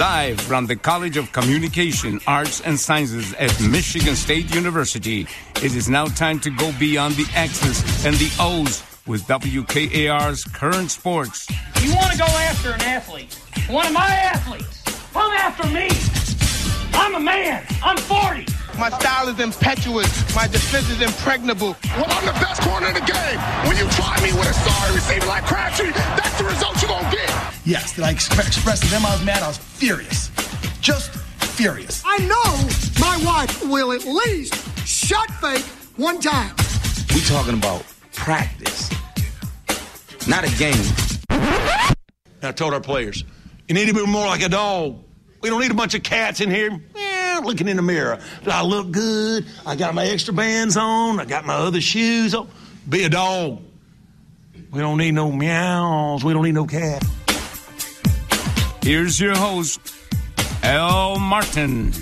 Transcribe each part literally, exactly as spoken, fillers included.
Live from the College of Communication, Arts, and Sciences at Michigan State University, it is now time to go beyond the X's and the O's with W K A R's Current Sports. You want to go after an athlete, one of my athletes, come after me. I'm a man. I'm forty. My style is impetuous. My defense is impregnable. Well, I'm the best corner in the game. When you try me with a sorry receiver like Crabtree, that's the result you're going to get. Yes, did I exp- express to them I was mad? I was furious. Just furious. I know my wife will at least shut fake one time. We talking about practice, not a game. I told our players, you need to be more like a dog. We don't need a bunch of cats in here eh, looking in the mirror. Do I look good? I got my extra bands on. I got my other shoes on. Be a dog. We don't need no meows. We don't need no cat. Here's your host, Al Martin.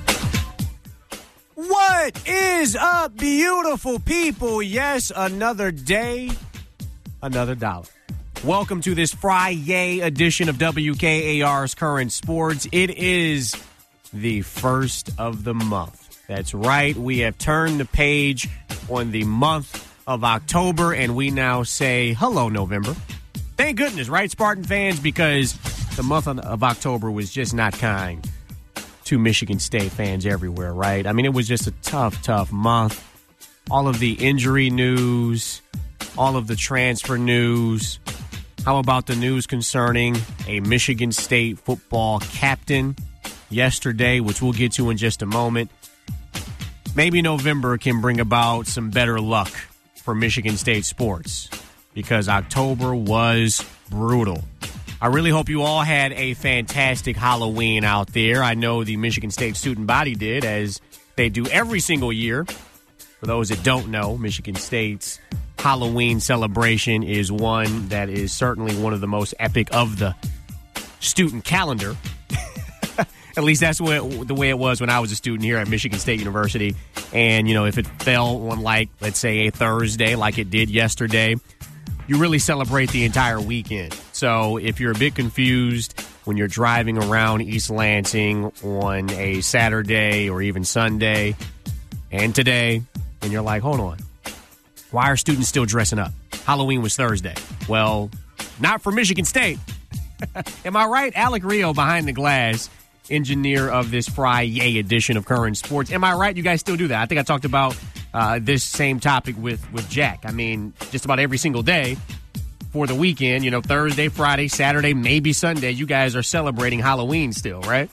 What is up, beautiful people? Yes, another day, another dollar. Welcome to this Friday edition of W K A R's Current Sports. It is the first of the month. That's right. We have turned the page on the month of October, and we now say hello, November. Thank goodness, right, Spartan fans? Because the month of October was just not kind to Michigan State fans everywhere, right? I mean, it was just a tough, tough month. All of the injury news, all of the transfer news. How about the news concerning a Michigan State football captain yesterday, which we'll get to in just a moment? Maybe November can bring about some better luck for Michigan State sports because October was brutal. I really hope you all had a fantastic Halloween out there. I know the Michigan State student body did, as they do every single year. For those that don't know, Michigan State's Halloween celebration is one that is certainly one of the most epic of the student calendar. At least that's what, the way it was when I was a student here at Michigan State University. And, you know, if it fell on, like, let's say a Thursday like it did yesterday, you really celebrate the entire weekend. So if you're a bit confused when you're driving around East Lansing on a Saturday or even Sunday and today, and you're like, hold on, why are students still dressing up? Halloween was Thursday. Well, not for Michigan State. Am I right? Alec Rio behind the glass, engineer of this Friday edition of Current Sports. Am I right? You guys still do that? I think I talked about uh, this same topic with, with Jack. I mean, just about every single day for the weekend, you know, Thursday, Friday, Saturday, maybe Sunday, you guys are celebrating Halloween still, right?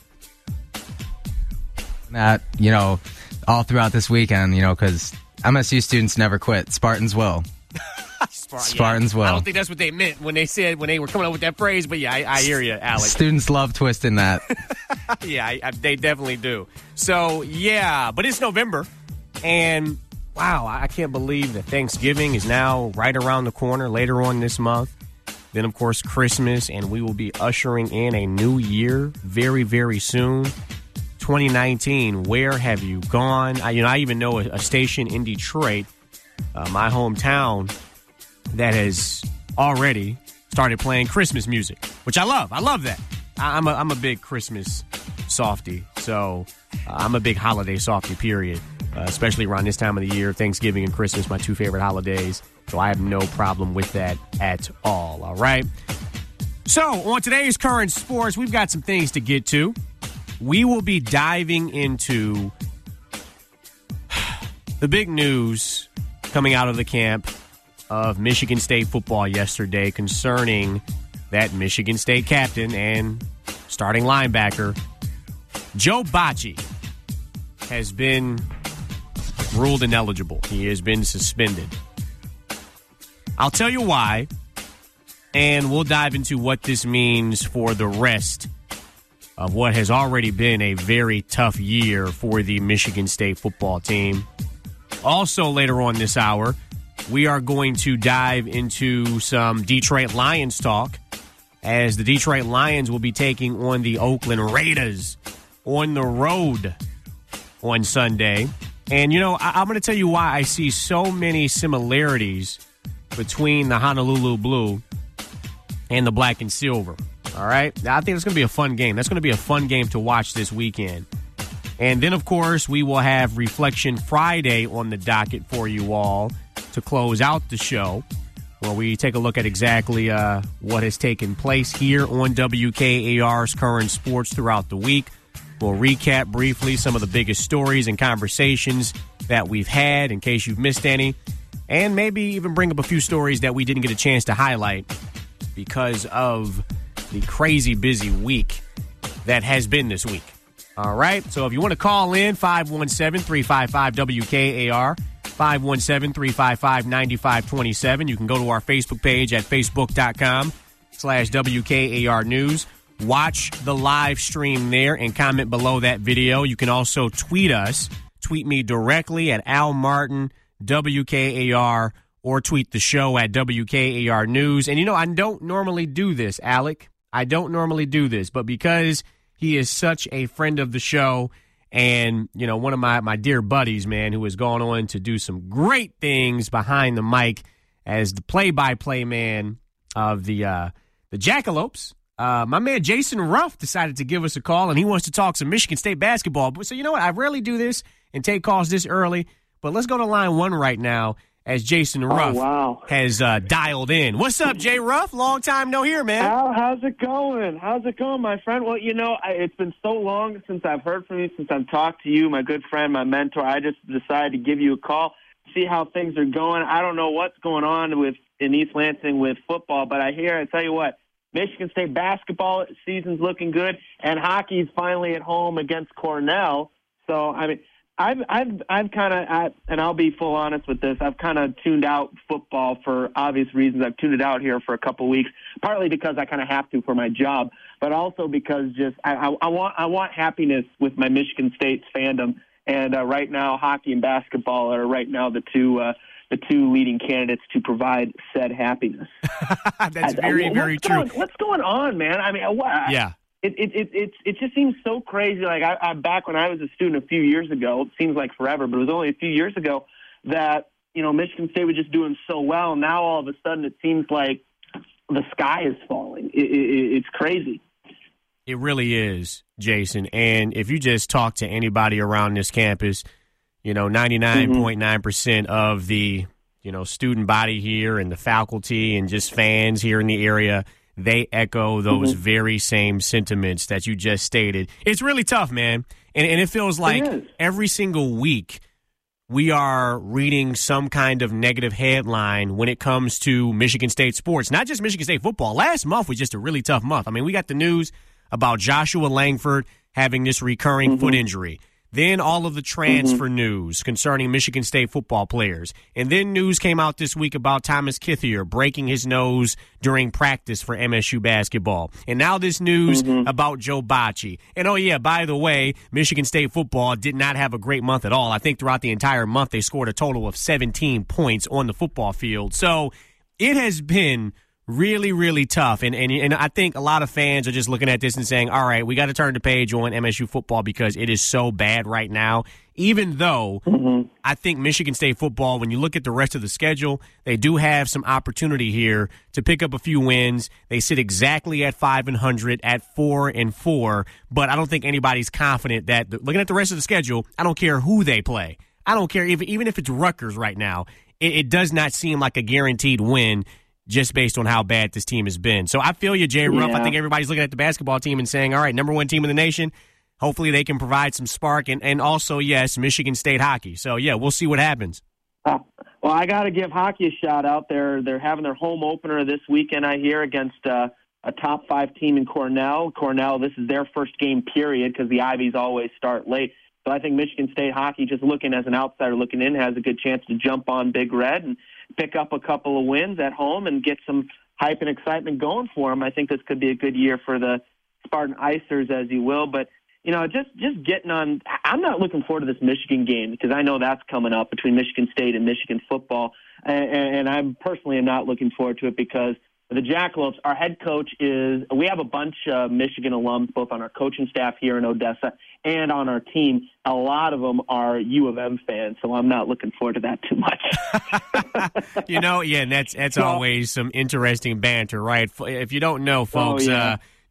That, you know, all throughout this weekend, you know, because M S U students never quit. Spartans will. Spart- Spartans yeah. will. I don't think that's what they meant when they said, when they were coming up with that phrase, but yeah, I, I hear you, Alex. Students love twisting that. yeah, I, I, they definitely do. So, yeah, but it's November, and wow, I can't believe that Thanksgiving is now right around the corner later on this month. Then, of course, Christmas, and we will be ushering in a new year very, very soon. twenty nineteen, where have you gone? I, you know, I even know a, a station in Detroit, uh, my hometown, that has already started playing Christmas music, which I love. I love that. I, I'm a, I'm a big Christmas softy, so uh, I'm a big holiday softy, period, uh, especially around this time of the year. Thanksgiving and Christmas, my two favorite holidays, so I have no problem with that at all, all right? So, on today's Current Sports, we've got some things to get to. We will be diving into the big news coming out of the camp of Michigan State football yesterday concerning that Michigan State captain and starting linebacker, Joe Bachie, has been ruled ineligible. He has been suspended. I'll tell you why, and we'll dive into what this means for the rest of what has already been a very tough year for the Michigan State football team. Also, later on this hour, we are going to dive into some Detroit Lions talk, as the Detroit Lions will be taking on the Oakland Raiders on the road on Sunday. And, you know, I- I'm going to tell you why I see so many similarities between the Honolulu Blue and the Black and Silver. All right? I think it's going to be a fun game. That's going to be a fun game to watch this weekend. And then, of course, we will have Reflection Friday on the docket for you all to close out the show, where we take a look at exactly uh, what has taken place here on W K A R's Current Sports throughout the week. We'll recap briefly some of the biggest stories and conversations that we've had in case you've missed any, and maybe even bring up a few stories that we didn't get a chance to highlight because of the crazy busy week that has been this week. All right, so if you want to call in, five one seven, three five five, W K A R, five one seven, three five five, nine five two seven. You can go to our Facebook page at facebook.com slash WKAR News. Watch the live stream there and comment below that video. You can also tweet us. Tweet me directly at Al Martin, W K A R, or tweet the show at W K A R News. And, you know, I don't normally do this, Alec. I don't normally do this, but because he is such a friend of the show and, you know, one of my, my dear buddies, man, who has gone on to do some great things behind the mic as the play-by-play man of the uh, the Jackalopes, uh, my man Jason Ruff decided to give us a call, and he wants to talk some Michigan State basketball. So, you know what? I rarely do this and take calls this early, but let's go to line one right now as Jason Ruff oh, wow. has uh, dialed in. What's up, Jay Ruff? Long time no hear, man. Al, how's it going? How's it going, my friend? Well, you know, I, it's been so long since I've heard from you, since I've talked to you, my good friend, my mentor. I just decided to give you a call, see how things are going. I don't know what's going on with in East Lansing with football, but I hear, I tell you what, Michigan State basketball season's looking good, and hockey's finally at home against Cornell. So, I mean, I've I've I've kind of, and I'll be full honest with this, I've kind of tuned out football for obvious reasons. I've tuned it out here for a couple weeks, partly because I kind of have to for my job, but also because just I, I, I want I want happiness with my Michigan State's fandom, and uh, right now hockey and basketball are right now the two uh, the two leading candidates to provide said happiness. That's very I, very what's true. Going, what's going on, man? I mean, what? Yeah. It it it it, it just seems so crazy. Like I, I back when I was a student a few years ago, it seems like forever, but it was only a few years ago that you know Michigan State was just doing so well. Now all of a sudden it seems like the sky is falling. It, it, it's crazy. It really is, Jason. And if you just talk to anybody around this campus, you know, ninety-nine point nine percent mm-hmm. of the you know student body here and the faculty and just fans here in the area, they echo those mm-hmm. very same sentiments that you just stated. It's really tough, man. And, and it feels like it every single week we are reading some kind of negative headline when it comes to Michigan State sports, not just Michigan State football. Last month was just a really tough month. I mean, we got the news about Joshua Langford having this recurring mm-hmm. foot injury. Then all of the transfer mm-hmm. news concerning Michigan State football players. And then news came out this week about Thomas Kithier breaking his nose during practice for M S U basketball. And now this news mm-hmm. about Joe Bacci. And, oh, yeah, by the way, Michigan State football did not have a great month at all. I think throughout the entire month they scored a total of seventeen points on the football field. So it has been really, really tough. And, and and I think a lot of fans are just looking at this and saying, all right, we got to turn the page on M S U football because it is so bad right now. Even though mm-hmm. I think Michigan State football, when you look at the rest of the schedule, they do have some opportunity here to pick up a few wins. They sit exactly at five and hundred at four and four, but I don't think anybody's confident that the, looking at the rest of the schedule, I don't care who they play. I don't care if even if it's Rutgers right now. It, it does not seem like a guaranteed win, just based on how bad this team has been. So I feel you, Jay Ruff. Yeah. I think everybody's looking at the basketball team and saying, all right, number one team in the nation. Hopefully they can provide some spark. And, and also, yes, Michigan State hockey. So, yeah, we'll see what happens. Uh, well, I got to give hockey a shout-out. They're, they're having their home opener this weekend, I hear, against uh, a top-five team in Cornell. Cornell, this is their first game, period, because the Ivies always start late. So I think Michigan State hockey, just looking as an outsider looking in, has a good chance to jump on Big Red and pick up a couple of wins at home and get some hype and excitement going for them. I think this could be a good year for the Spartan Icers, as you will. But, you know, just, just getting on – I'm not looking forward to this Michigan game because I know that's coming up between Michigan State and Michigan football. And, and I personally am not looking forward to it because the Jackalopes, our head coach is – we have a bunch of Michigan alums both on our coaching staff here in Odessa and on our team. A lot of them are U of M fans, so I'm not looking forward to that too much. You know, yeah, and that's that's so, always some interesting banter, right? If you don't know, folks, oh, yeah. uh,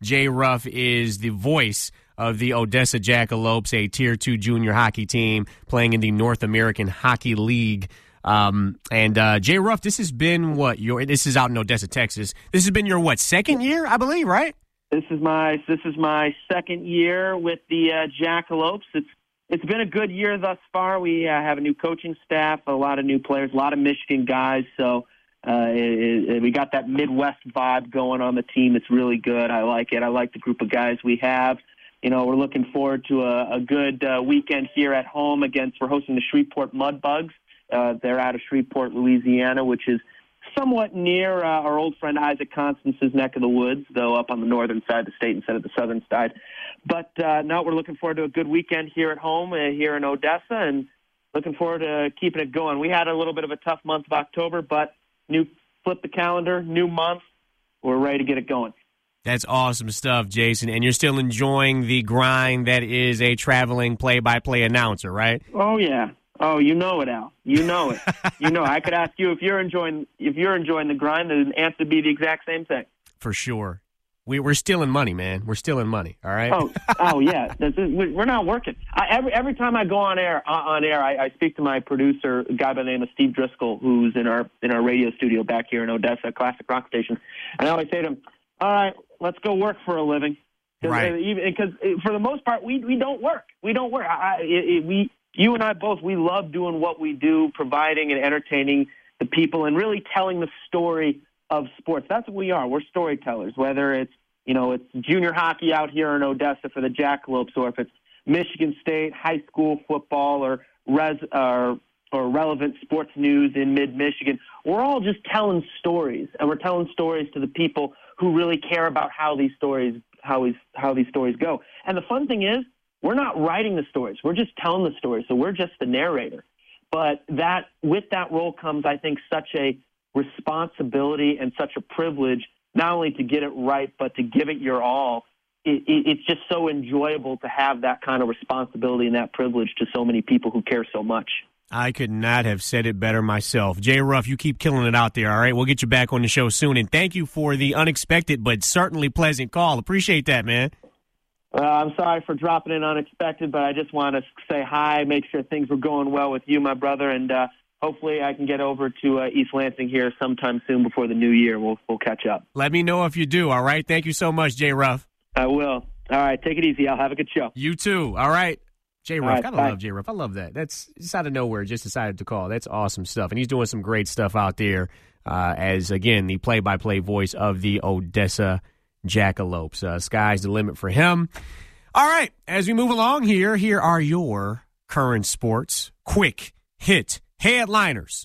Jay Ruff is the voice of the Odessa Jackalopes, a Tier two junior hockey team playing in the North American Hockey League. Um, and uh, Jay Ruff, this has been what your this is out in Odessa, Texas. This has been your what second year, I believe, right? This is my this is my second year with the uh, Jackalopes. It's it's been a good year thus far. We uh, have a new coaching staff, a lot of new players, a lot of Michigan guys. So uh, it, it, we got that Midwest vibe going on the team. It's really good. I like it. I like the group of guys we have. You know, we're looking forward to a, a good uh, weekend here at home against. We're hosting the Shreveport Mudbugs. Uh, they're out of Shreveport, Louisiana, which is somewhat near uh, our old friend Isaac Constance's neck of the woods, though up on the northern side of the state instead of the southern side. But uh, now we're looking forward to a good weekend here at home, uh, here in Odessa, and looking forward to keeping it going. We had a little bit of a tough month of October, but new flip the calendar, new month, we're ready to get it going. That's awesome stuff, Jason. And you're still enjoying the grind that is a traveling play-by-play announcer, right? Oh, yeah. Oh, you know it, Al. You know it. You know, I could ask you if you're enjoying if you're enjoying the grind, the answer would be the exact same thing. For sure. We, we're stealing money, man. We're stealing money, all right? Oh, oh yeah. This is, we're not working. I, every every time I go on air, uh, on air, I, I speak to my producer, a guy by the name of Steve Driscoll, who's in our in our radio studio back here in Odessa, Classic Rock Station. And I always say to him, all right, let's go work for a living. Cause, right. Because for the most part, we we don't work. We don't work. I, it, it, we You and I both, we love doing what we do, providing and entertaining the people and really telling the story of sports. That's what we are. We're storytellers, whether it's, you know, it's junior hockey out here in Odessa for the Jackalopes, or if it's Michigan State high school football or res, or, or relevant sports news in mid-Michigan. We're all just telling stories, and we're telling stories to the people who really care about how these stories, how, we, how these stories go. And the fun thing is, we're not writing the stories. We're just telling the stories. So we're just the narrator. But that with that role comes, I think, such a responsibility and such a privilege, not only to get it right, but to give it your all. It, it, it's just so enjoyable to have that kind of responsibility and that privilege to so many people who care so much. I could not have said it better myself. Jay Ruff, you keep killing it out there, all right? We'll get you back on the show soon. And thank you for the unexpected but certainly pleasant call. Appreciate that, man. Uh, I'm sorry for dropping in unexpected, but I just want to say hi, make sure things were going well with you, my brother, and uh, hopefully I can get over to uh, East Lansing here sometime soon before the new year. We'll we'll catch up. Let me know if you do, all right? Thank you so much, Jay Ruff. I will. All right, take it easy. I'll have a good show. You too. All right. Jay Ruff. Right, Gotta bye. love Jay Ruff. I love that. That's just out of nowhere, just decided to call. That's awesome stuff. And he's doing some great stuff out there uh, as, again, the play-by-play voice of the Odessa Jackalopes. Uh, sky's the limit for him. All right, as we move along here, here are your current sports quick hit headliners.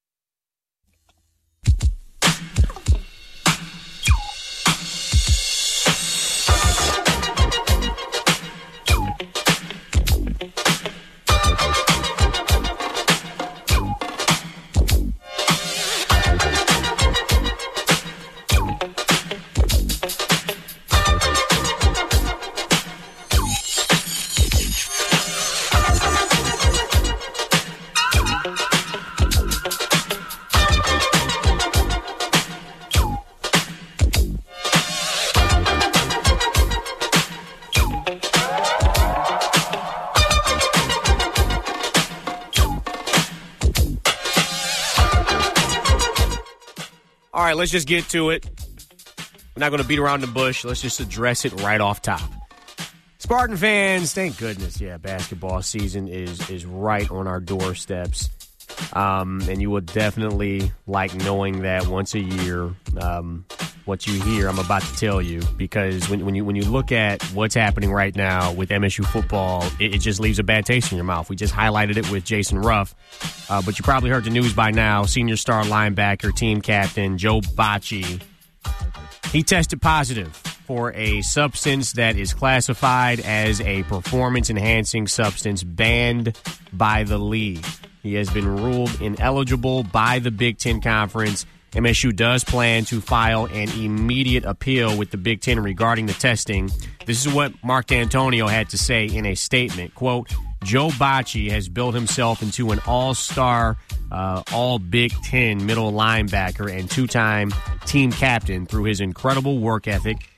All right, let's just get to it. We're not going to beat around the bush. Let's just address it right off top. Spartan fans, thank goodness, yeah, basketball season is is right on our doorsteps. Um, and you will definitely like knowing that once a year, um, what you hear, I'm about to tell you, because when, when you when you look at what's happening right now with M S U football, it, it just leaves a bad taste in your mouth. We just highlighted it with Jason Ruff, uh, but you probably heard the news by now. Senior star linebacker, team captain Joe Bachie, he tested positive for a substance that is classified as a performance-enhancing substance banned by the league. He has been ruled ineligible by the Big Ten Conference. M S U does plan to file an immediate appeal with the Big Ten regarding the testing. This is what Mark D'Antonio had to say in a statement. Quote, Joe Bachie has built himself into an all-star, uh, all-Big Ten middle linebacker and two-time team captain through his incredible work ethic,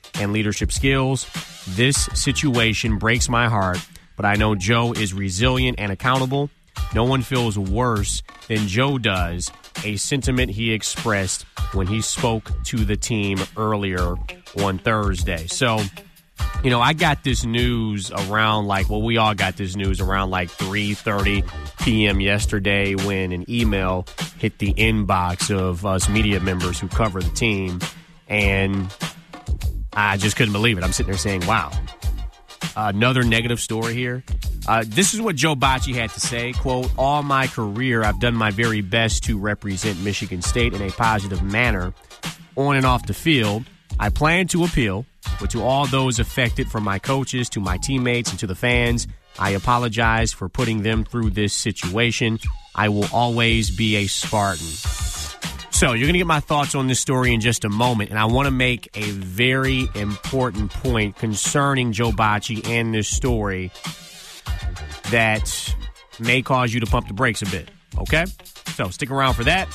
and leadership skills. This situation breaks my heart, but I know Joe is resilient and accountable. No one feels worse than Joe does, a sentiment he expressed when he spoke to the team earlier on Thursday. So, you know, I got this news around like, well, we all got this news around like three thirty p.m. yesterday when an email hit the inbox of us media members who cover the team, and I just couldn't believe it. I'm sitting there saying, wow. Another negative story here. Uh, this is what Joe Bachie had to say, quote, all my career, I've done my very best to represent Michigan State in a positive manner on and off the field. I plan to appeal, but to all those affected, from my coaches to my teammates and to the fans, I apologize for putting them through this situation. I will always be a Spartan. So you're going to get my thoughts on this story in just a moment, and I want to make a very important point concerning Joe Bachie and this story that may cause you to pump the brakes a bit, okay? So stick around for that.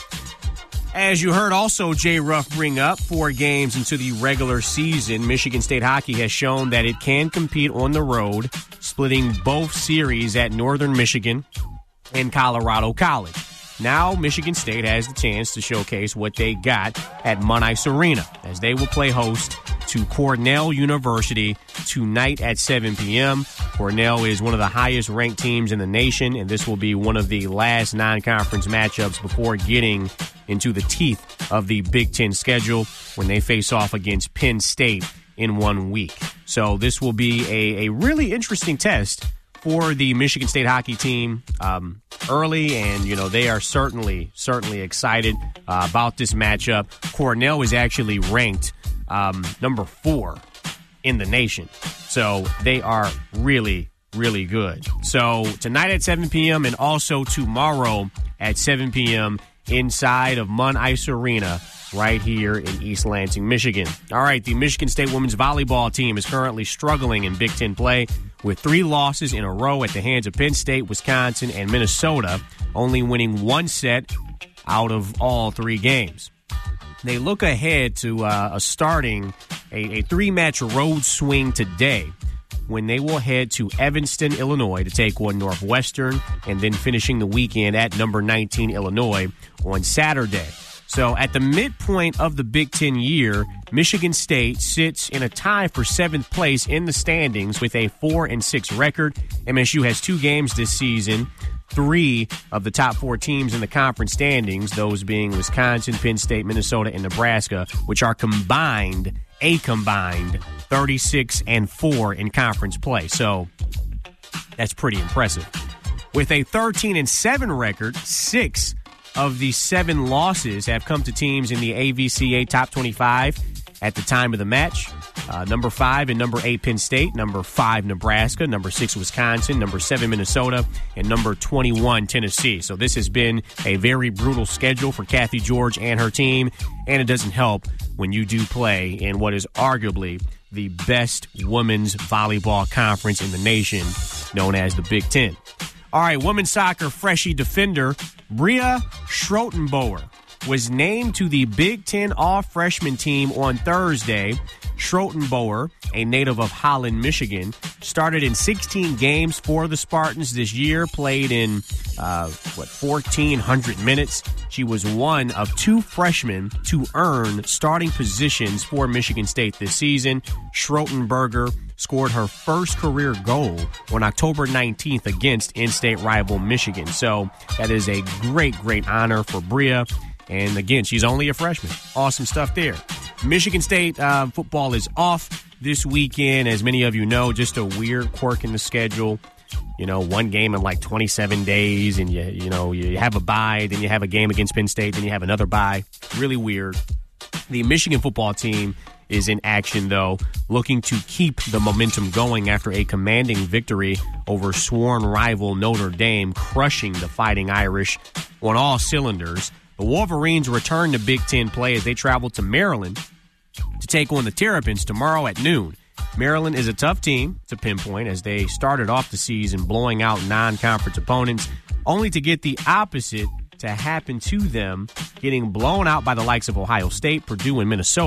As you heard also Jay Ruff bring up, four games into the regular season, Michigan State hockey has shown that it can compete on the road, splitting both series at Northern Michigan and Colorado College. Now, Michigan State has the chance to showcase what they got at Munn Ice Arena, as they will play host to Cornell University tonight at seven p.m. Cornell is one of the highest-ranked teams in the nation, and this will be one of the last non-conference matchups before getting into the teeth of the Big Ten schedule when they face off against Penn State in one week. So this will be a, a really interesting test for the Michigan State hockey team um, early, and, you know, they are certainly, certainly excited uh, about this matchup. Cornell is actually ranked um, number four in the nation, so they are really, really good. So tonight at seven p.m. and also tomorrow at seven p.m. inside of Munn Ice Arena right here in East Lansing, Michigan. All right, the Michigan State women's volleyball team is currently struggling in Big Ten play with three losses in a row at the hands of Penn State, Wisconsin, and Minnesota, only winning one set out of all three games. They look ahead to uh, a starting a, a three-match road swing today when they will head to Evanston, Illinois to take on Northwestern, and then finishing the weekend at number nineteen Illinois on Saturday. So at the midpoint of the Big Ten year, Michigan State sits in a tie for seventh place in the standings with a four and six record. M S U has two games this season, three of the top four teams in the conference standings, those being Wisconsin, Penn State, Minnesota, and Nebraska, which are combined, a combined thirty-six and four in conference play. So that's pretty impressive. With a thirteen and seven record, six of the seven losses have come to teams in the A V C A Top twenty-five at the time of the match. Uh, number five and number eight, Penn State. Number five, Nebraska. Number six, Wisconsin. Number seven, Minnesota. And number twenty-one, Tennessee. So this has been a very brutal schedule for Kathy George and her team, and it doesn't help when you do play in what is arguably the best women's volleyball conference in the nation, known as the Big Ten. All right, women's soccer freshie defender Bria Schrotenbauer was named to the Big Ten All-Freshman team on Thursday. Schrotenbauer, a native of Holland, Michigan, started in sixteen games for the Spartans this year, played in, uh, what, fourteen hundred minutes. She was one of two freshmen to earn starting positions for Michigan State this season. Schrotenberger scored her first career goal on October nineteenth against in-state rival Michigan. So that is a great, great honor for Bria. And again, she's only a freshman. Awesome stuff there. Michigan State uh, football is off this weekend. As many of you know, just a weird quirk in the schedule. You know, one game in like twenty-seven days, and you you know, you have a bye, then you have a game against Penn State, then you have another bye. Really weird. The Michigan football team is in action, though, looking to keep the momentum going after a commanding victory over sworn rival Notre Dame, crushing the Fighting Irish on all cylinders. The Wolverines return to Big Ten play as they travel to Maryland to take on the Terrapins tomorrow at noon. Maryland is a tough team to pinpoint as they started off the season blowing out non-conference opponents, only to get the opposite to happen to them, getting blown out by the likes of Ohio State, Purdue, and Minnesota.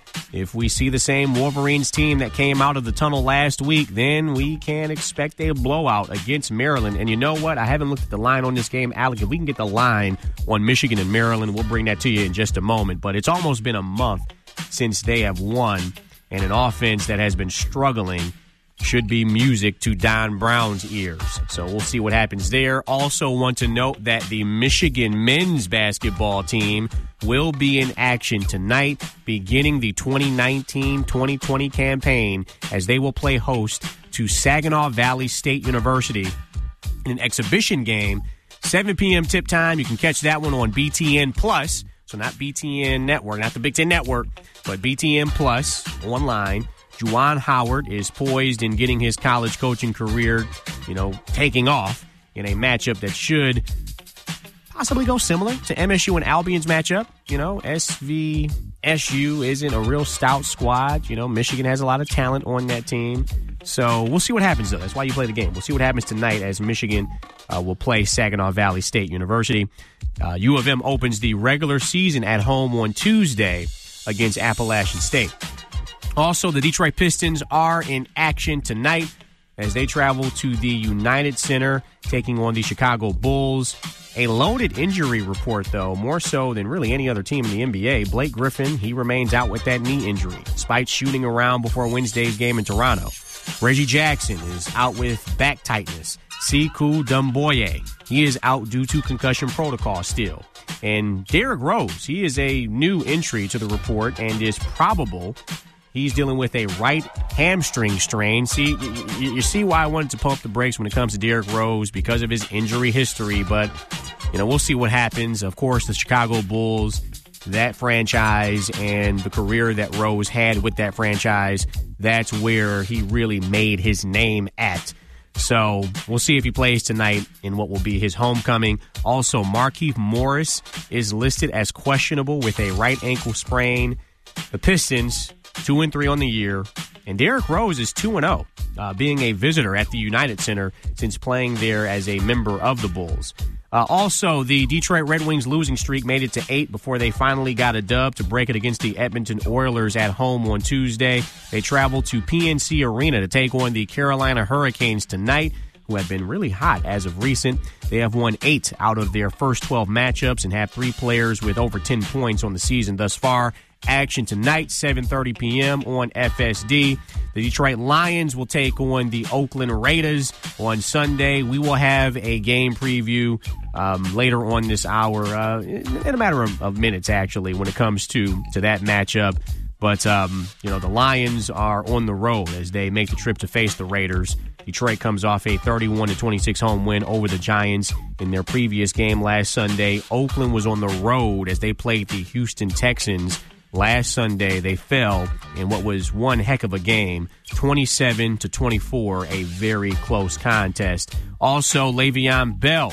if we see the same Wolverines team that came out of the tunnel last week, then we can expect a blowout against Maryland. And you know what? I haven't looked at the line on this game. Alec, if we can get the line on Michigan and Maryland, we'll bring that to you in just a moment. But it's almost been a month since they have won, and an offense that has been struggling should be music to Don Brown's ears. So we'll see what happens there. Also want to note that the Michigan men's basketball team will be in action tonight, beginning the twenty nineteen twenty twenty campaign, as they will play host to Saginaw Valley State University in an exhibition game. seven p.m. tip time. You can catch that one on B T N Plus. So not B T N Network, not the Big Ten Network, but B T N Plus online. Juwan Howard is poised in getting his college coaching career, you know, taking off in a matchup that should possibly go similar to M S U and Albion's matchup. You know, S V S U isn't a real stout squad. You know, Michigan has a lot of talent on that team. So we'll see what happens, though. That's why you play the game. We'll see what happens tonight as Michigan uh, will play Saginaw Valley State University. Uh, U of M opens the regular season at home on Tuesday against Appalachian State. Also, the Detroit Pistons are in action tonight as they travel to the United Center, taking on the Chicago Bulls. A loaded injury report, though, more so than really any other team in the N B A. Blake Griffin, he remains out with that knee injury, despite shooting around before Wednesday's game in Toronto. Reggie Jackson is out with back tightness. Sekou Doumbouya, he is out due to concussion protocol still. And Derrick Rose, he is a new entry to the report and is probable he's dealing with a right hamstring strain. See, you, you see why I wanted to pump the brakes when it comes to Derrick Rose because of his injury history. But, you know, we'll see what happens. Of course, the Chicago Bulls, that franchise and the career that Rose had with that franchise, that's where he really made his name at. So we'll see if he plays tonight in what will be his homecoming. Also, Markieff Morris is listed as questionable with a right ankle sprain. The Pistons, two and three on the year, and Derrick Rose is two and zero, uh, being a visitor at the United Center since playing there as a member of the Bulls. Uh, also, the Detroit Red Wings losing streak made it to eight before they finally got a dub to break it against the Edmonton Oilers at home on Tuesday. They travel to P N C Arena to take on the Carolina Hurricanes tonight, who have been really hot as of recent. They have won eight out of their first twelve matchups and have three players with over ten points on the season thus far. Action tonight, seven thirty p.m. on F S D. The Detroit Lions will take on the Oakland Raiders on Sunday. We will have a game preview um, later on this hour, uh, in a matter of, of minutes, actually, when it comes to, to that matchup. But, um, you know, the Lions are on the road as they make the trip to face the Raiders. Detroit comes off a thirty-one to twenty-six home win over the Giants in their previous game last Sunday. Oakland was on the road as they played the Houston Texans. Last Sunday, they fell in what was one heck of a game, twenty-seven to twenty-four, a very close contest. Also, Le'Veon Bell.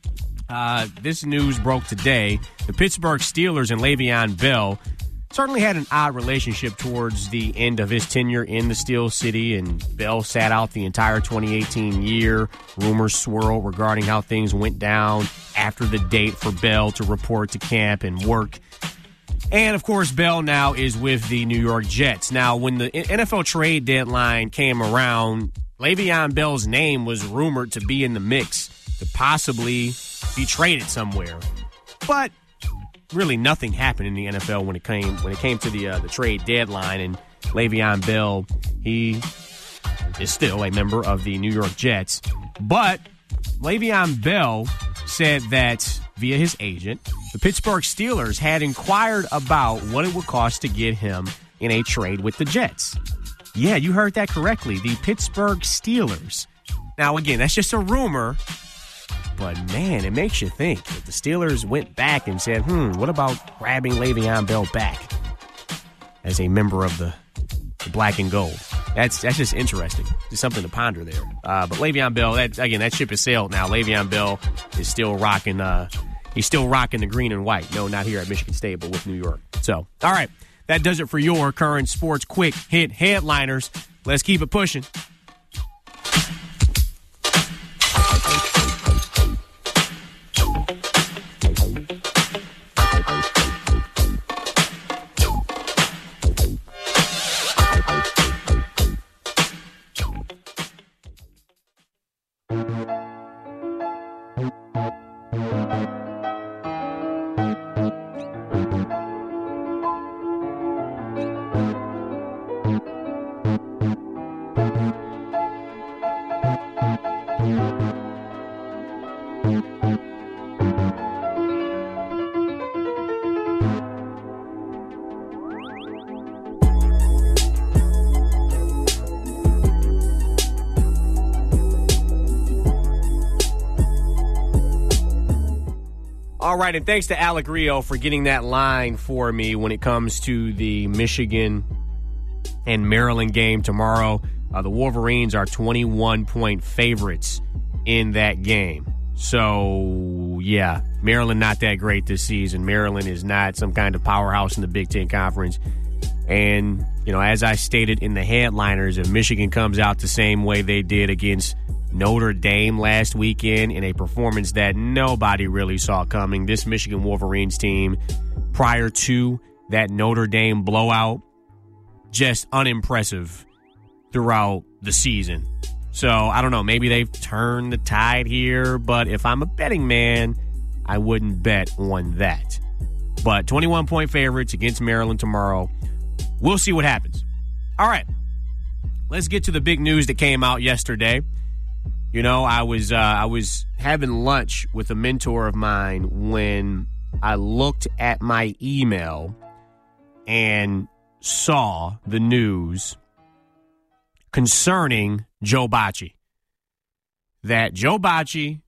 Uh, this news broke today. The Pittsburgh Steelers and Le'Veon Bell certainly had an odd relationship towards the end of his tenure in the Steel City, and Bell sat out the entire twenty eighteen year. Rumors swirl regarding how things went down after the date for Bell to report to camp and work. And, of course, Bell now is with the New York Jets. Now, when the N F L trade deadline came around, Le'Veon Bell's name was rumored to be in the mix to possibly be traded somewhere. But really nothing happened in the N F L when it came when it came to the uh, the trade deadline. And Le'Veon Bell, he is still a member of the New York Jets. But Le'Veon Bell said that via his agent, the Pittsburgh Steelers had inquired about what it would cost to get him in a trade with the Jets. Yeah, you heard that correctly. The Pittsburgh Steelers. Now, again, that's just a rumor, but, man, it makes you think that the Steelers went back and said, hmm, what about grabbing Le'Veon Bell back as a member of the, the black and gold? That's that's just interesting. Just something to ponder there. Uh, but Le'Veon Bell, that, again, that ship has sailed now. Le'Veon Bell is still rocking. Uh, he's still rocking the green and white. No, not here at Michigan State, but with New York. So, all right, that does it for your current sports quick hit headliners. Let's keep it pushing. All right, and thanks to Alec Rio for getting that line for me when it comes to the Michigan and Maryland game tomorrow. Uh, the Wolverines are twenty-one point favorites in that game. So, yeah, Maryland not that great this season. Maryland is not some kind of powerhouse in the Big Ten Conference. And, you know, as I stated in the headliners, if Michigan comes out the same way they did against Notre Dame last weekend in a performance that nobody really saw coming, this Michigan Wolverines team, prior to that Notre Dame blowout, just unimpressive throughout the season. So, I don't know, maybe they've turned the tide here, but if I'm a betting man, I wouldn't bet on that. But twenty-one point favorites against Maryland tomorrow. We'll see what happens. All right, let's get to the big news that came out yesterday. You know, I was uh, I was having lunch with a mentor of mine when I looked at my email and saw the news concerning Joe Bachie. That Joe Bachie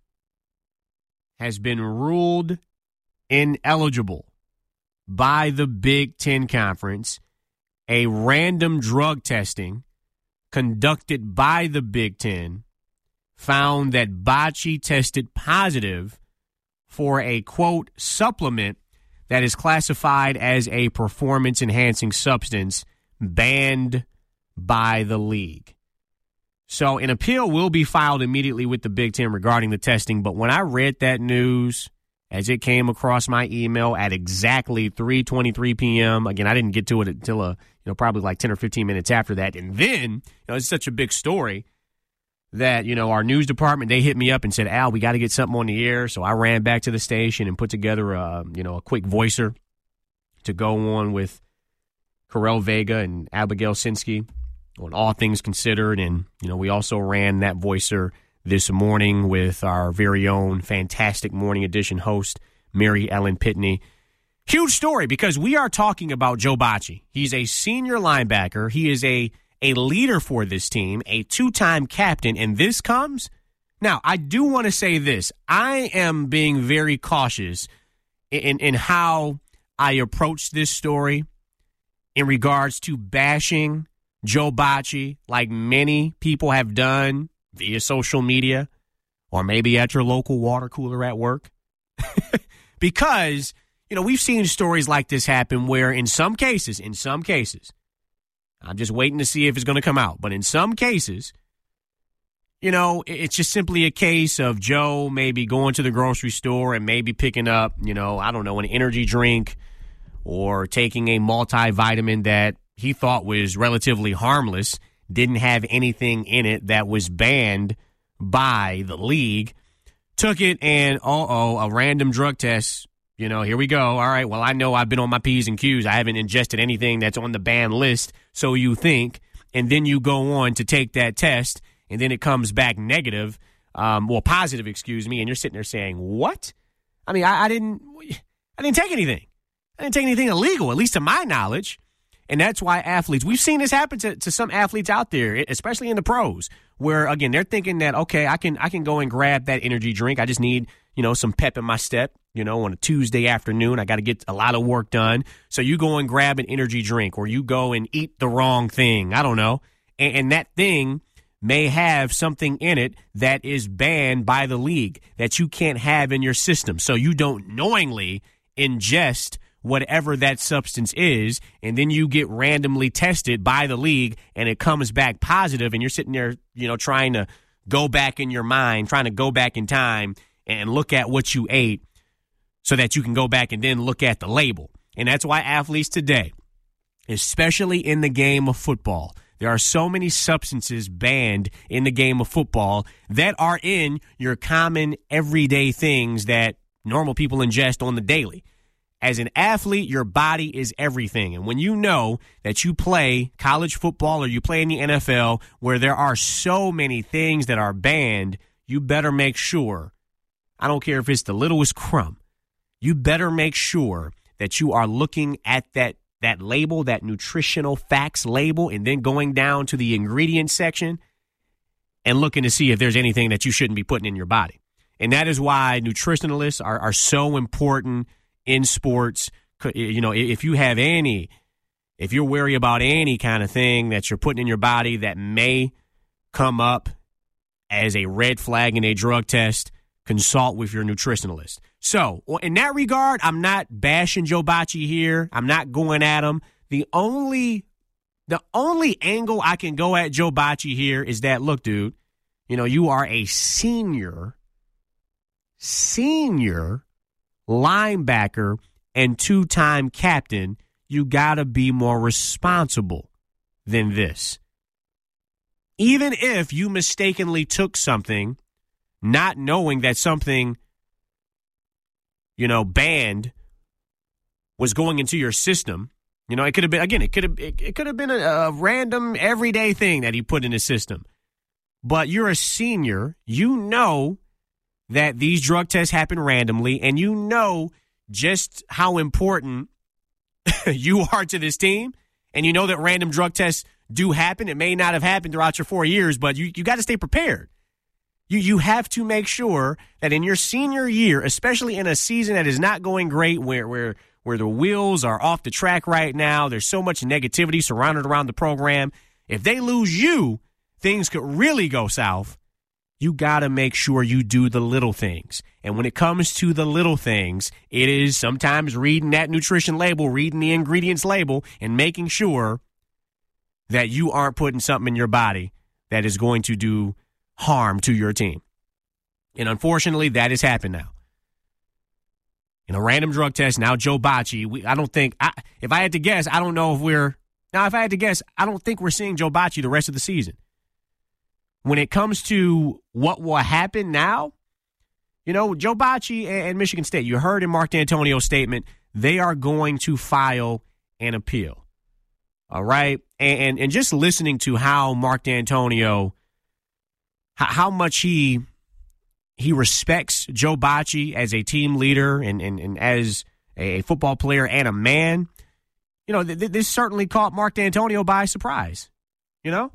has been ruled ineligible by the Big Ten Conference. A random drug testing conducted by the Big Ten found that Bachie tested positive for a, quote, supplement that is classified as a performance-enhancing substance banned by the league. So an appeal will be filed immediately with the Big Ten regarding the testing, but when I read that news as it came across my email at exactly three twenty-three p.m., again, I didn't get to it until uh, you know, probably like ten or fifteen minutes after that, and then, you know, it's such a big story that, you know, our news department, they hit me up and said, Al, we got to get something on the air. So I ran back to the station and put together a, you know, a quick voicer to go on with Carell Vega and Abigail Sinsky on All Things Considered. And, you know, we also ran that voicer this morning with our very own fantastic Morning Edition host, Mary Ellen Pitney. Huge story because we are talking about Joe Bachie. He's a senior linebacker. He is a a leader for this team, a two-time captain, and this comes. Now, I do want to say this. I am being very cautious in, in how I approach this story in regards to bashing Joe Bachie like many people have done via social media or maybe at your local water cooler at work. Because, you know, we've seen stories like this happen where in some cases, in some cases, I'm just waiting to see if it's going to come out. But in some cases, you know, it's just simply a case of Joe maybe going to the grocery store and maybe picking up, you know, I don't know, an energy drink or taking a multivitamin that he thought was relatively harmless, didn't have anything in it that was banned by the league, took it and, uh-oh, a random drug test. You know, here we go. All right, well, I know I've been on my P's and Q's. I haven't ingested anything that's on the ban list, so you think. And then you go on to take that test, and then it comes back negative, um, well, positive, excuse me, and you're sitting there saying, what? I mean, I, I didn't I didn't take anything. I didn't take anything illegal, at least to my knowledge. And that's why athletes, we've seen this happen to, to some athletes out there, especially in the pros, where, again, they're thinking that, okay, I can I can go and grab that energy drink. I just need, you know, some pep in my step. You know, on a Tuesday afternoon, I got to get a lot of work done. So you go and grab an energy drink or you go and eat the wrong thing. I don't know. And, and that thing may have something in it that is banned by the league that you can't have in your system. So you don't knowingly ingest whatever that substance is, and then you get randomly tested by the league and it comes back positive, and you're sitting there, you know, trying to go back in your mind, trying to go back in time and look at what you ate so that you can go back and then look at the label. And that's why athletes today, especially in the game of football, there are so many substances banned in the game of football that are in your common everyday things that normal people ingest on the daily. As an athlete, your body is everything. And when you know that you play college football or you play in the N F L where there are so many things that are banned, you better make sure, I don't care if it's the littlest crumb, you better make sure that you are looking at that, that label, that nutritional facts label, and then going down to the ingredient section and looking to see if there's anything that you shouldn't be putting in your body. And that is why nutritionalists are, are so important in sports. You know, if you have any, if you're worried about any kind of thing that you're putting in your body that may come up as a red flag in a drug test, consult with your nutritionalist. So, in that regard, I'm not bashing Joe Bacci here. I'm not going at him. The only, the only angle I can go at Joe Bacci here is that, look, dude, you know, you are a senior, senior linebacker and two-time captain. You got to be more responsible than this. Even if you mistakenly took something, not knowing that something, you know, banned was going into your system, you know, it could have been, again, it could have, it, it could have been a, a random everyday thing that he put in his system. But you're a senior, you know that these drug tests happen randomly, and you know just how important you are to this team, and you know that random drug tests do happen. It may not have happened throughout your four years, but you, you got to stay prepared. You you have to make sure that in your senior year, especially in a season that is not going great, where where where the wheels are off the track right now, there's so much negativity surrounded around the program. If they lose you, things could really go south. You got to make sure you do the little things. And when it comes to the little things, it is sometimes reading that nutrition label, reading the ingredients label, and making sure that you aren't putting something in your body that is going to do harm to your team. And unfortunately, that has happened now. In a random drug test, now Joe Bacci, we, I don't think, I, if I had to guess, I don't know if we're, now if I had to guess, I don't think we're seeing Joe Bacci the rest of the season. When it comes to what will happen now, you know, Joe Bacci and Michigan State, you heard in Mark D'Antonio's statement, they are going to file an appeal. All right? And, and, and just listening to how Mark D'Antonio, how, how much he he respects Joe Bacci as a team leader and, and, and as a football player and a man, you know, th- this certainly caught Mark D'Antonio by surprise, you know?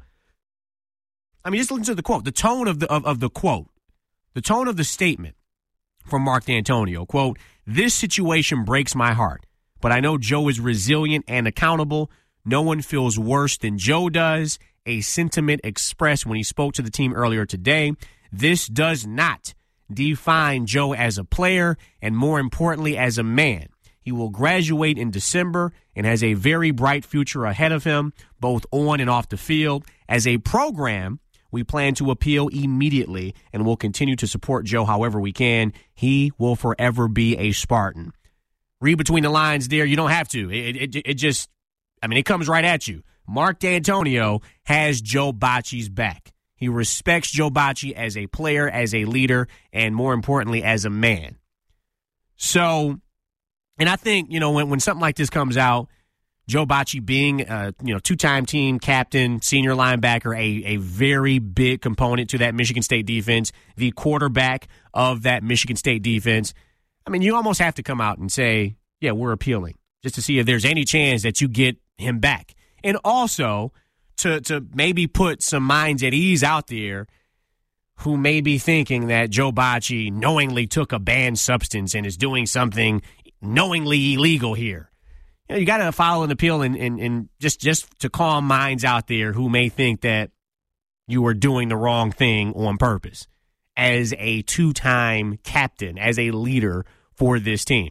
I mean, just listen to the quote, the tone of the of, of the quote, the tone of the statement from Mark D'Antonio. Quote, "This situation breaks my heart, but I know Joe is resilient and accountable. No one feels worse than Joe does," a sentiment expressed when he spoke to the team earlier today. "This does not define Joe as a player and, more importantly, as a man. He will graduate in December and has a very bright future ahead of him, both on and off the field. As a program, we plan to appeal immediately and will continue to support Joe however we can. He will forever be a Spartan." Read between the lines there. You don't have to. It, it, it just, I mean, it comes right at you. Mark D'Antonio has Joe Bacci's back. He respects Joe Bacci as a player, as a leader, and more importantly, as a man. So, and I think, you know, when, when something like this comes out, Joe Bacci being a you know two-time team captain, senior linebacker, a, a very big component to that Michigan State defense, the quarterback of that Michigan State defense. I mean, you almost have to come out and say, yeah, we're appealing, just to see if there's any chance that you get him back. And also to to maybe put some minds at ease out there who may be thinking that Joe Bacci knowingly took a banned substance and is doing something knowingly illegal here. You know, you got to file an appeal and, and, and just, just to calm minds out there who may think that you are doing the wrong thing on purpose as a two-time captain, as a leader for this team.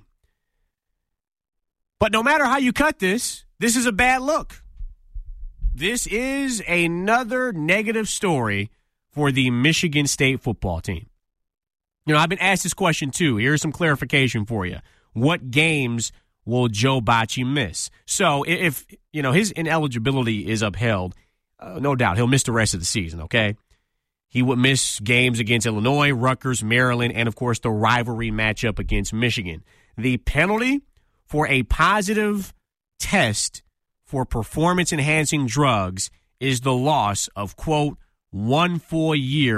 But no matter how you cut this, this is a bad look. This is another negative story for the Michigan State football team. You know, I've been asked this question too. Here's some clarification for you. What games will Joe Bacci miss? So if, you know, his ineligibility is upheld, uh, no doubt he'll miss the rest of the season, okay? He would miss games against Illinois, Rutgers, Maryland, and, of course, the rivalry matchup against Michigan. The penalty for a positive test for performance-enhancing drugs is the loss of, quote, one full year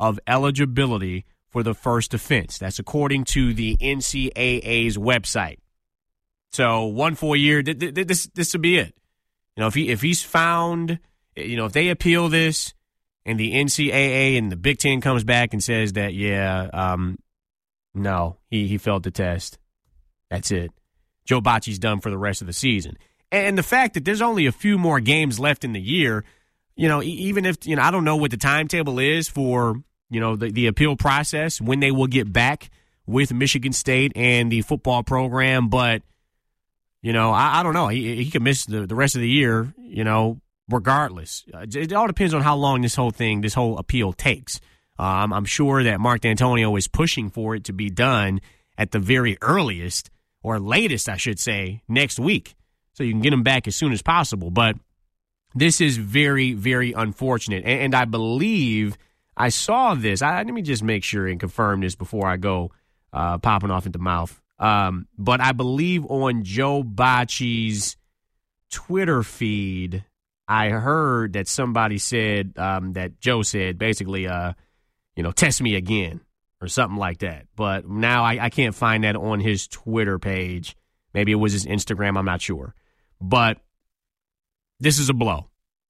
of eligibility for the first offense. That's according to the N C double A's website. So one full year, th- th- this this will be it. You know, if he if he's found, you know, if they appeal this and the N C double A and the Big Ten comes back and says that, yeah, um, no, he, he failed the test. That's it. Joe Bacci's done for the rest of the season. And the fact that there's only a few more games left in the year, you know, even if, you know, I don't know what the timetable is for, you know, the, the appeal process, when they will get back with Michigan State and the football program, but, you know, I, I don't know. He, he could miss the, the rest of the year, you know, regardless. It all depends on how long this whole thing, this whole appeal takes. Um, I'm sure that Mark D'Antonio is pushing for it to be done at the very earliest, or latest, I should say, next week, so you can get him back as soon as possible. But this is very, very unfortunate. And, and I believe I saw this. I, let me just make sure and confirm this before I go uh, popping off at the mouth. Um, but I believe on Joe Bacci's Twitter feed, I heard that somebody said, um, that Joe said, basically, uh, you know, test me again or something like that. But now I, I can't find that on his Twitter page. Maybe it was his Instagram. I'm not sure. But this is a blow.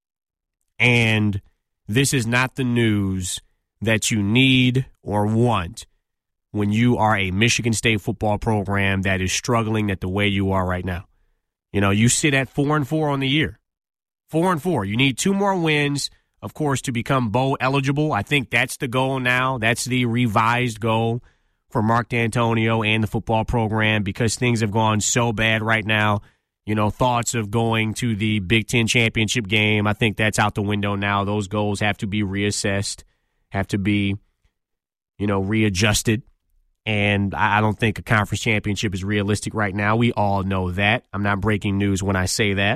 And this is not the news that you need or want when you are a Michigan State football program that is struggling at the way you are right now. You know, you sit at four and four on the year. Four and four. You need two more wins, of course, to become bowl eligible. I think that's the goal now. That's the revised goal for Mark D'Antonio and the football program, because things have gone so bad right now. You know, thoughts of going to the Big Ten championship game, I think that's out the window now. Those goals have to be reassessed, have to be, you know, readjusted. And I don't think a conference championship is realistic right now. We all know that. I'm not breaking news when I say that.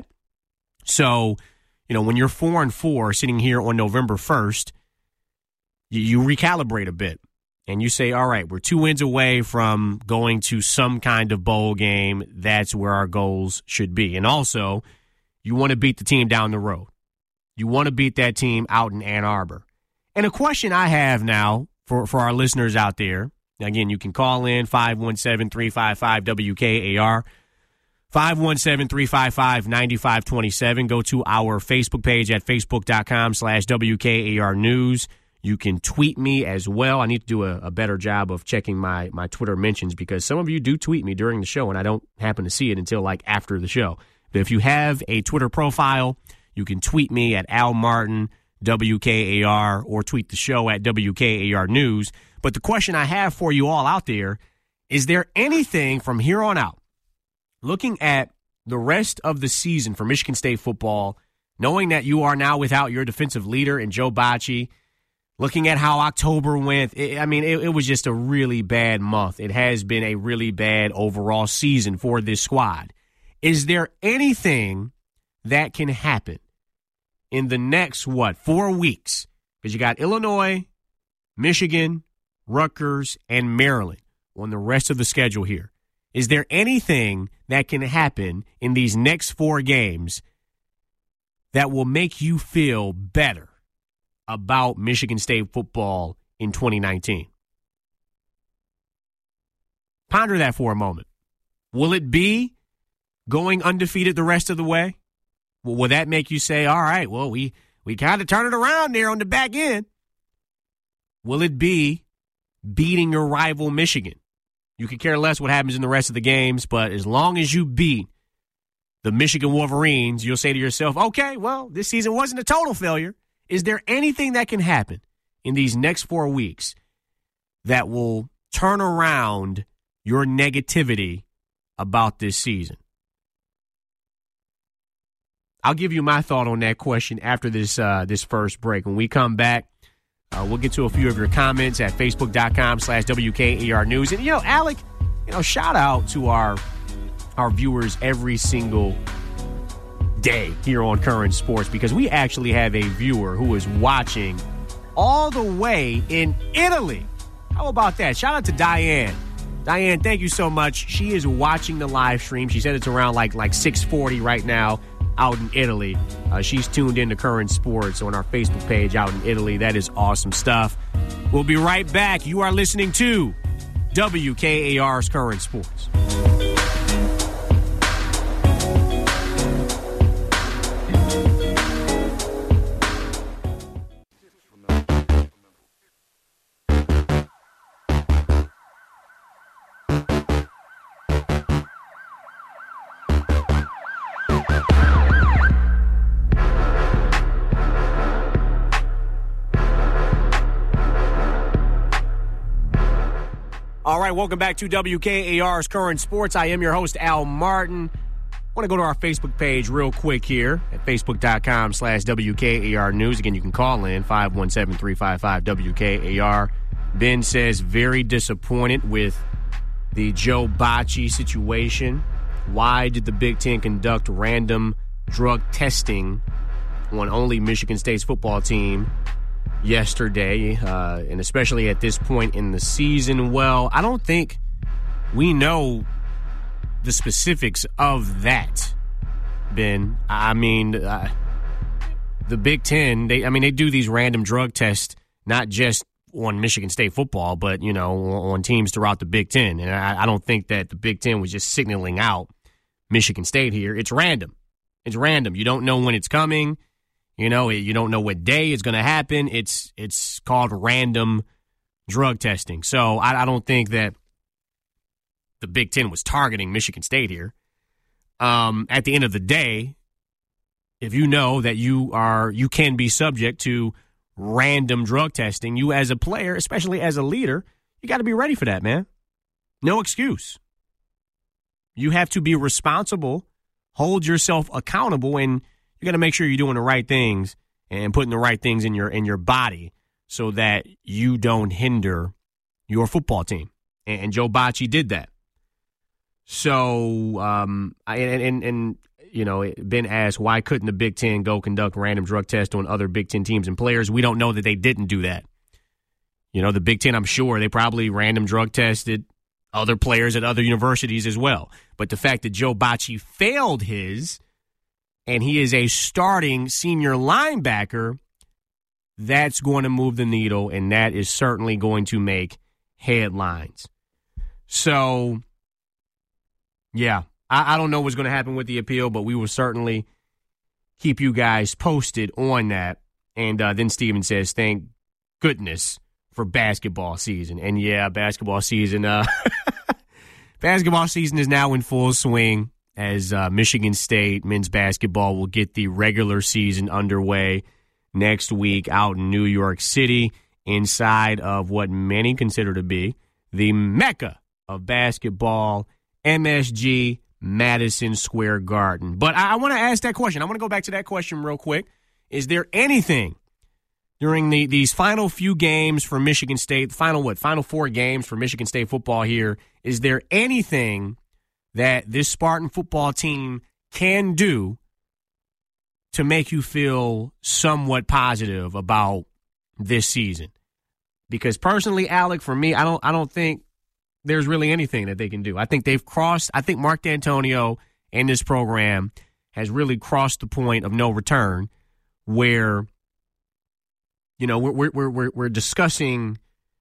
So, you know, when you're four and four sitting here on November first, you, you recalibrate a bit. And you say, all right, we're two wins away from going to some kind of bowl game. That's where our goals should be. And also, you want to beat the team down the road. You want to beat that team out in Ann Arbor. And a question I have now for, for our listeners out there, again, you can call in five one seven, three five five, W K A R, five one seven, three five five, nine five two seven. Go to our Facebook page at facebook.com slash WKAR News. You can tweet me as well. I need to do a, a better job of checking my, my Twitter mentions, because some of you do tweet me during the show, and I don't happen to see it until like after the show. But if you have a Twitter profile, you can tweet me at Al Martin, W K A R, or tweet the show at W K A R News. But the question I have for you all out there, is there anything from here on out, looking at the rest of the season for Michigan State football, knowing that you are now without your defensive leader in Joe Bacci, looking at how October went, it, I mean, it, it was just a really bad month. It has been a really bad overall season for this squad. Is there anything that can happen in the next, what, four weeks? Because you got Illinois, Michigan, Rutgers, and Maryland on the rest of the schedule here. Is there anything that can happen in these next four games that will make you feel better about Michigan State football in twenty nineteen? Ponder that for a moment. Will it be going undefeated the rest of the way? Well, will that make you say, all right, well, we, we kind of turn it around there on the back end? Will it be beating your rival Michigan? You could care less what happens in the rest of the games, but as long as you beat the Michigan Wolverines, you'll say to yourself, okay, well, this season wasn't a total failure. Is there anything that can happen in these next four weeks that will turn around your negativity about this season? I'll give you my thought on that question after this uh, this first break. When we come back, uh, we'll get to a few of your comments at facebook.com slash WKAR News. And, you know, Alec, you know, shout out to our our viewers every single day here on Current Sports, because we actually have a viewer who is watching all the way in Italy. How about that? Shout out to Diane. Diane, thank you so much. She is watching the live stream. She said it's around like like six forty right now out in Italy. Uh, she's tuned in to Current Sports on our Facebook page out in Italy. That is awesome stuff. We'll be right back. You are listening to W K A R's Current Sports. All right, welcome back to W K A R's Current Sports. I am your host, Al Martin. I want to go to our Facebook page real quick here at facebook.com slash WKAR News. Again, you can call in five one seven, three five five, W K A R. Ben says very disappointed with the Joe Bacci situation. Why did the Big Ten conduct random drug testing on only Michigan State's football team yesterday, uh, and especially at this point in the season? Well, I don't think we know the specifics of that, Ben. I mean, uh, the Big Ten, they, I mean, they do these random drug tests, not just on Michigan State football, but, you know, on teams throughout the Big Ten. And I, I don't think that the Big Ten was just signaling out Michigan State here. It's random. It's random. You don't know when it's coming. You know, you don't know what day it's going to happen. It's it's called random drug testing. So I, I don't think that the Big Ten was targeting Michigan State here. Um, at the end of the day, if you know that you are you can be subject to random drug testing, you as a player, especially as a leader, you got to be ready for that, man. No excuse. You have to be responsible, hold yourself accountable, and you got to make sure you're doing the right things and putting the right things in your in your body so that you don't hinder your football team. And, and Joe Bacci did that. So, um, I, and, and, and, you know, Ben asked, why couldn't the Big Ten go conduct random drug tests on other Big Ten teams and players? We don't know that they didn't do that. You know, the Big Ten, I'm sure, they probably random drug tested other players at other universities as well. But the fact that Joe Bacci failed his, and he is a starting senior linebacker, that's going to move the needle, and that is certainly going to make headlines. So, yeah, I, I don't know what's going to happen with the appeal, but we will certainly keep you guys posted on that. And uh, then Steven says, thank goodness for basketball season. And, yeah, basketball season, uh, basketball season is now in full swing, as uh, Michigan State men's basketball will get the regular season underway next week out in New York City, inside of what many consider to be the mecca of basketball, M S G Madison Square Garden. But I, I want to ask that question. I want to go back to that question real quick. Is there anything during the these final few games for Michigan State, final what, final four games for Michigan State football here, is there anything that this Spartan football team can do to make you feel somewhat positive about this season? Because personally, Alec, for me, I don't I don't think there's really anything that they can do. I think they've crossed, I think Mark D'Antonio and this program has really crossed the point of no return where, you know, we're we're we're we're discussing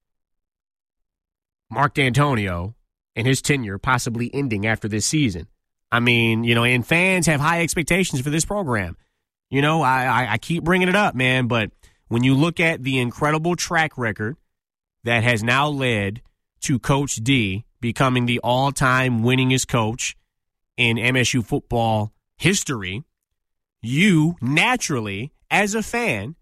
Mark D'Antonio and his tenure possibly ending after this season. I mean, you know, and fans have high expectations for this program. You know, I, I, I keep bringing it up, man, but when you look at the incredible track record that has now led to Coach D becoming the all-time winningest coach in M S U football history, you naturally, as a fan,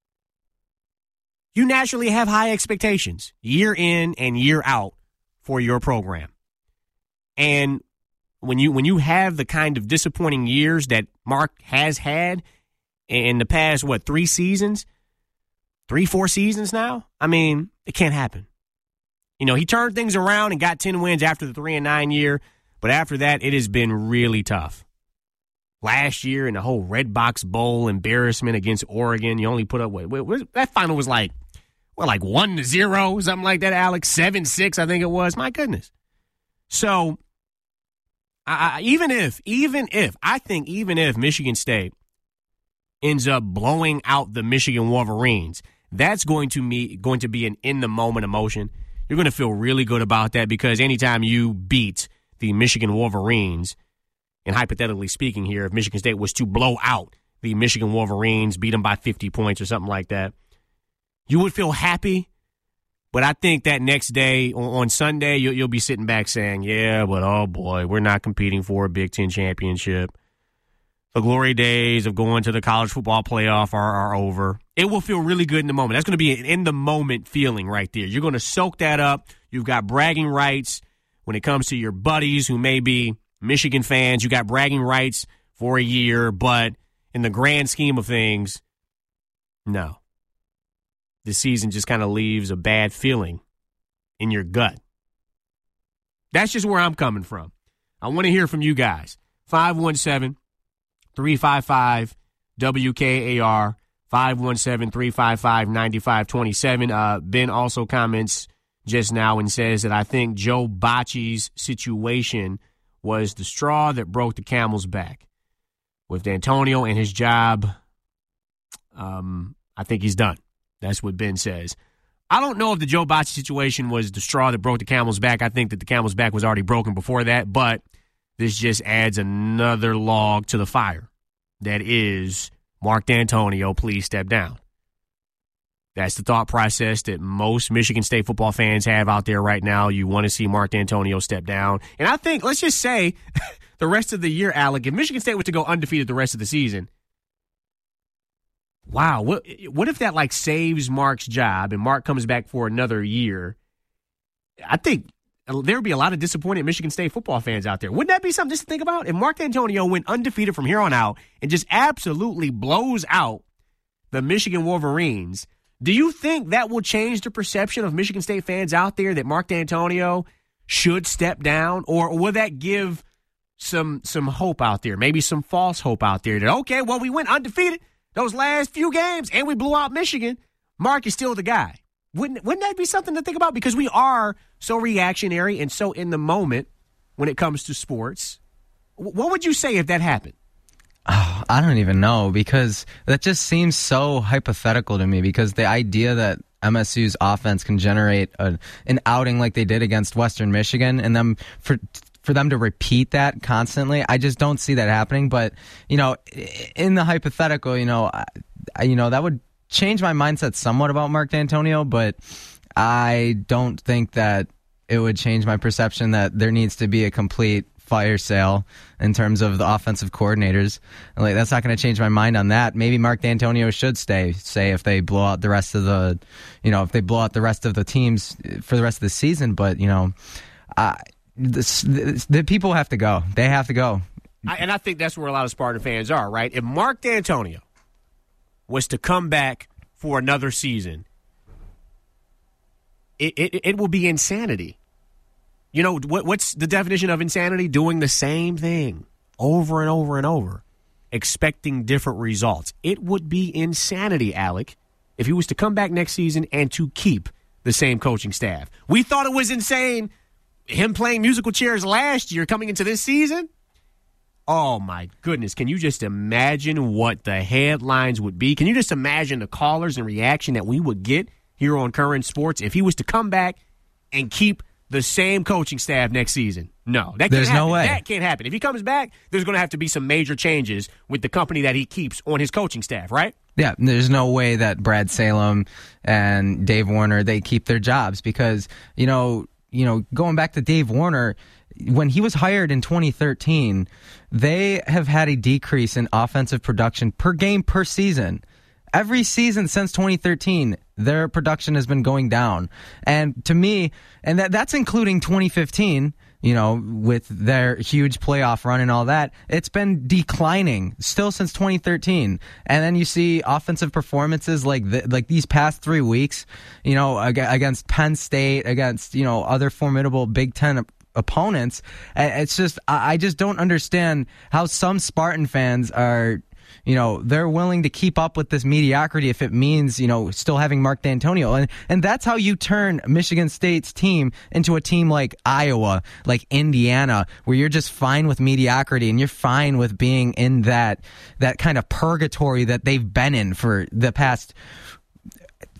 you naturally have high expectations year in and year out for your program. And when you when you have the kind of disappointing years that Mark has had in the past, what, three seasons, three, four seasons now, I mean, it can't happen. You know, he turned things around and got ten wins after the three and nine year, but after that, it has been really tough. Last year in the whole Red Box Bowl embarrassment against Oregon, you only put up, what, what that final was like, what, like one to zero, something like that, Alex, seven six, I think it was. My goodness. So, I, even if, even if, I think even if Michigan State ends up blowing out the Michigan Wolverines, that's going to me going to be an in-the-moment emotion. You're going to feel really good about that because anytime you beat the Michigan Wolverines, and hypothetically speaking here, if Michigan State was to blow out the Michigan Wolverines, beat them by fifty points or something like that, you would feel happy. But I think that next day, on Sunday, you'll, you'll be sitting back saying, yeah, but oh boy, we're not competing for a Big Ten championship. The glory days of going to the college football playoff are, are over. It will feel really good in the moment. That's going to be an in-the-moment feeling right there. You're going to soak that up. You've got bragging rights when it comes to your buddies who may be Michigan fans. You got bragging rights for a year, but in the grand scheme of things, no. The season just kind of leaves a bad feeling in your gut. That's just where I'm coming from. I want to hear from you guys. five one seven, three five five, W K A R, five one seven, three five five, nine five two seven. Uh, Ben also comments just now and says that I think Joe Bacci's situation was the straw that broke the camel's back. With D'Antonio and his job, um, I think he's done. That's what Ben says. I don't know if the Joe Bacci situation was the straw that broke the camel's back. I think that the camel's back was already broken before that, but this just adds another log to the fire. That is, Mark D'Antonio, please step down. That's the thought process that most Michigan State football fans have out there right now. You want to see Mark D'Antonio step down. And I think, let's just say, the rest of the year, Alec, if Michigan State were to go undefeated the rest of the season, wow, what what if that like saves Mark's job and Mark comes back for another year? I think there would be a lot of disappointed Michigan State football fans out there. Wouldn't that be something just to think about? If Mark D'Antonio went undefeated from here on out and just absolutely blows out the Michigan Wolverines, do you think that will change the perception of Michigan State fans out there that Mark D'Antonio should step down? Or will that give some some hope out there, maybe some false hope out there that, okay, well, we went undefeated those last few games and we blew out Michigan. Mark is still the guy. Wouldn't, wouldn't that be something to think about? Because we are so reactionary and so in the moment when it comes to sports. What would you say if that happened? Oh, I don't even know, because that just seems so hypothetical to me, because the idea that M S U's offense can generate a, an outing like they did against Western Michigan and them for for them to repeat that constantly, I just don't see that happening. But, you know, in the hypothetical, you know, I, you know, that would change my mindset somewhat about Mark D'Antonio, but I don't think that it would change my perception that there needs to be a complete fire sale in terms of the offensive coordinators. Like, that's not going to change my mind on that. Maybe Mark D'Antonio should stay, say, if they blow out the rest of the, you know, if they blow out the rest of the teams for the rest of the season. But, you know, uh, the, the, the people have to go. They have to go. I, and I think that's where a lot of Spartan fans are, right? If Mark D'Antonio was to come back for another season, it, it, it will be insanity. You know, what, what's the definition of insanity? Doing the same thing over and over and over, expecting different results. It would be insanity, Alec, if he was to come back next season and to keep the same coaching staff. We thought it was insane, him playing musical chairs last year coming into this season. Oh, my goodness. Can you just imagine what the headlines would be? Can you just imagine the callers and reaction that we would get here on Current Sports if he was to come back and keep the same coaching staff next season? No, that can't There's happen. no way. That can't happen. If he comes back, there's going to have to be some major changes with the company that he keeps on his coaching staff, right? Yeah, there's no way that Brad Salem and Dave Warner, they keep their jobs because, you know, you know, going back to Dave Warner, when he was hired in twenty thirteen, they have had a decrease in offensive production per game per season. Every season since twenty thirteen, their production has been going down. And to me, and that that's including twenty fifteen, you know, with their huge playoff run and all that, it's been declining still since twenty thirteen. And then you see offensive performances like the, like these past three weeks, you know, against Penn State, against, you know, other formidable Big Ten opponents. It's just, I just don't understand how some Spartan fans are, you know, they're willing to keep up with this mediocrity if it means, you know, still having Mark D'Antonio. And and that's how you turn Michigan State's team into a team like Iowa, like Indiana, where you're just fine with mediocrity and you're fine with being in that that kind of purgatory that they've been in for the past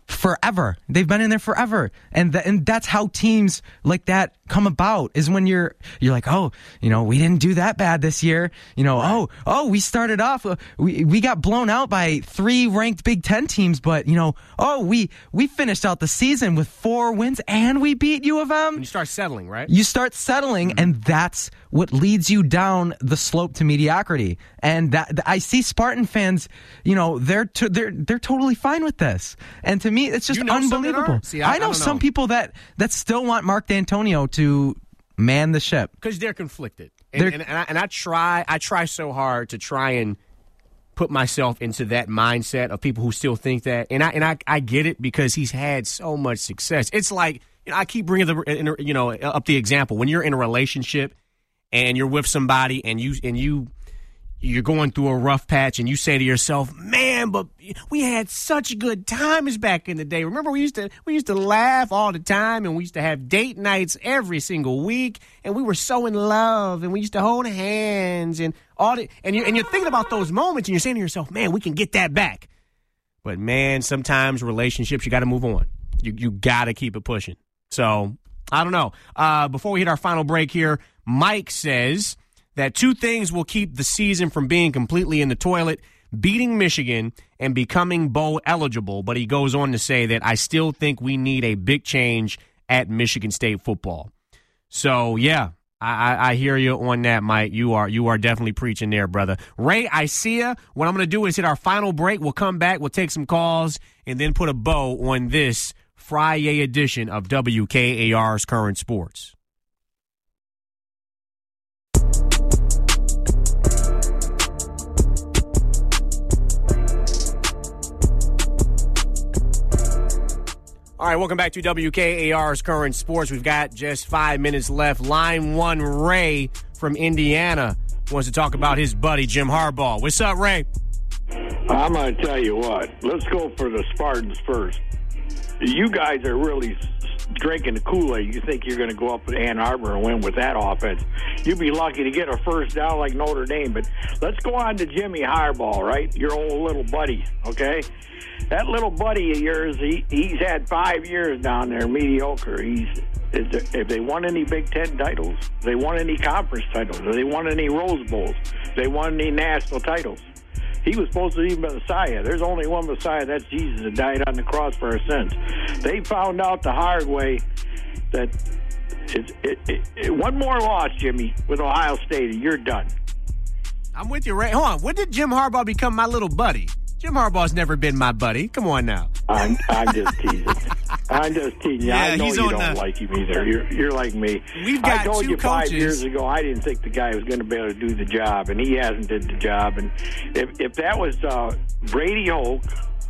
forever. They've been in there forever. And th- and that's how teams like that come about, is when you're you're like, oh, you know, we didn't do that bad this year. You know, right. oh, oh, we started off, uh, we we got blown out by three ranked Big Ten teams, but, you know, oh, we we finished out the season with four wins and we beat U of M. And you start settling, right? You start settling, mm-hmm. and that's what leads you down the slope to mediocrity. And that I see Spartan fans, you know, they're to, they're they're totally fine with this. And to me, it's just you know unbelievable. See, I, I know I some know. people that, that still want Mark D'Antonio to man the ship because they're conflicted. And, and, and, I, and I try, I try so hard to try and put myself into that mindset of people who still think that. And I and I, I get it because he's had so much success. It's like, you know, I keep bringing the you know up the example when you're in a relationship and you're with somebody and you and you. You're going through a rough patch and you say to yourself, man, but we had such good times back in the day. Remember, we used to we used to laugh all the time and we used to have date nights every single week and we were so in love and we used to hold hands and all the, and you're, and you're thinking about those moments and you're saying to yourself, man, we can get that back. But, man, sometimes relationships, you got to move on. You you got to keep it pushing. So, I don't know. Uh, before we hit our final break here, Mike says that two things will keep the season from being completely in the toilet: beating Michigan and becoming bowl eligible. But he goes on to say that I still think we need a big change at Michigan State football. So, yeah, I, I hear you on that, Mike. You are you are definitely preaching there, brother. Ray, I see ya. What I'm going to do is hit our final break. We'll come back. We'll take some calls and then put a bow on this Friday edition of W K A R's Current Sports. All right, welcome back to W K A R's Current Sports. We've got just five minutes left. Line one, Ray from Indiana wants to talk about his buddy, Jim Harbaugh. What's up, Ray? I'm going to tell you what. Let's go for the Spartans first. You guys are really drinking the Kool-Aid. You think you're going to go up to Ann Arbor and win with that offense. You'd be lucky to get a first down like Notre Dame. But let's go on to Jimmy Harbaugh, right? Your old little buddy, okay? That little buddy of yours, he, he's had five years down there, mediocre. He's is there, if they won any Big Ten titles, they won any conference titles, or they won any Rose Bowls, they won any national titles. He was supposed to be Messiah. There's only one Messiah. That's Jesus that died on the cross for our sins. They found out the hard way that it, it, it, it, one more loss, Jimmy, with Ohio State, and you're done. I'm with you, Ray. Hold on. When did Jim Harbaugh become my little buddy? Jim Harbaugh's never been my buddy. Come on now. I'm, I'm just teasing. I'm just teasing. Yeah, I know he's you on don't the... like him either. You're, you're like me. We've got I told two you five coaches. years ago I didn't think the guy was going to be able to do the job, and he hasn't did the job. And if, if that was uh, Brady Hoke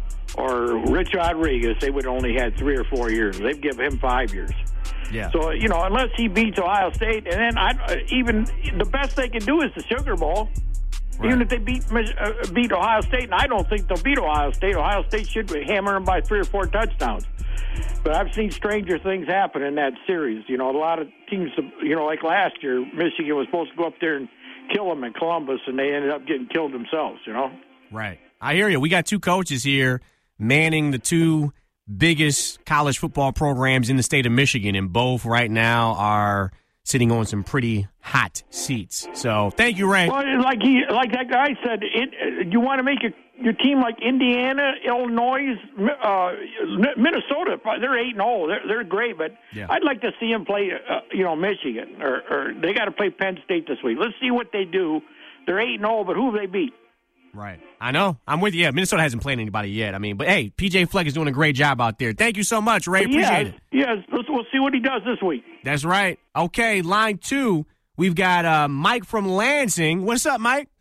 or Rich Rodriguez, they would have only had three or four years. They've given him five years. Yeah. So, you know, unless he beats Ohio State, and then I, even the best they can do is the Sugar Bowl. Right. Even if they beat uh, beat Ohio State, and I don't think they'll beat Ohio State. Ohio State should hammer them by three or four touchdowns. But I've seen stranger things happen in that series. You know, a lot of teams, you know, like last year, Michigan was supposed to go up there and kill them in Columbus, and they ended up getting killed themselves, you know? Right. I hear you. We got two coaches here manning the two biggest college football programs in the state of Michigan, and both right now are sitting on some pretty hot seats. So, thank you, Ray. Well, like he, like that guy said, it, you want to make your, your team like Indiana, Illinois, uh, Minnesota. They're eight and zero. They're they're great, but yeah. I'd like to see them play, uh, you know, Michigan, or, or they got to play Penn State this week. Let's see what they do. They're eight and zero, but who have they beat? Right. I know. I'm with you. Yeah, Minnesota hasn't played anybody yet. I mean, but hey, P J Fleck is doing a great job out there. Thank you so much, Ray. Appreciate yeah, it. Yes, yeah, we'll see what he does this week. That's right. Okay, line two, we've got uh, Mike from Lansing. What's up, Mike?